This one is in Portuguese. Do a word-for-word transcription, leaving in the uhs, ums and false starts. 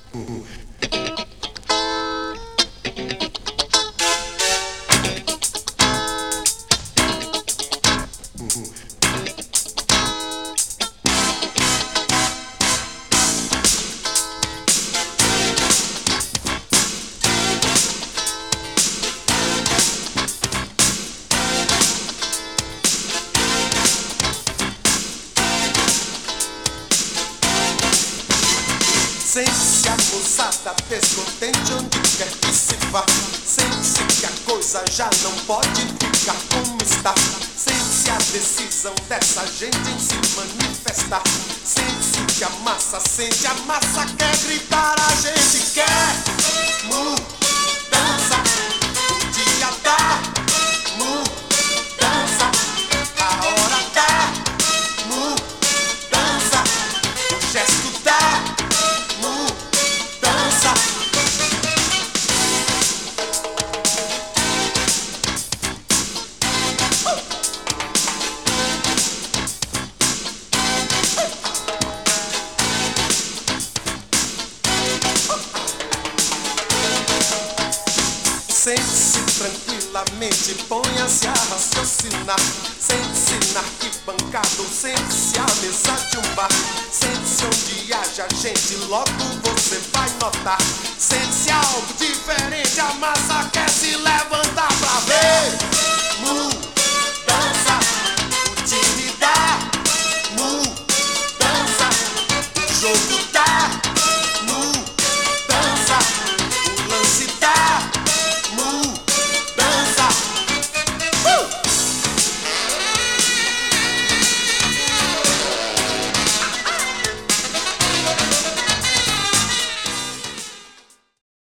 Sente-se a moçada descontente onde quer que se vá. Sente-se que a coisa já não pode ficar como está. Sente-se a decisão dessa gente em se manifestar. Sente-se que a massa sente, a massa quer gritar. A gente quer mudança. O dia da mudança. A hora da mudança. O gesto da mudança. Sente-se tranquilamente, ponha-se a raciocinar. Sente-se na arquibancada ou sente-se à mesa de um bar. Sente-se onde haja gente, logo você vai notar. Sente-se algo diferente, a massa quer se levantar pra ver.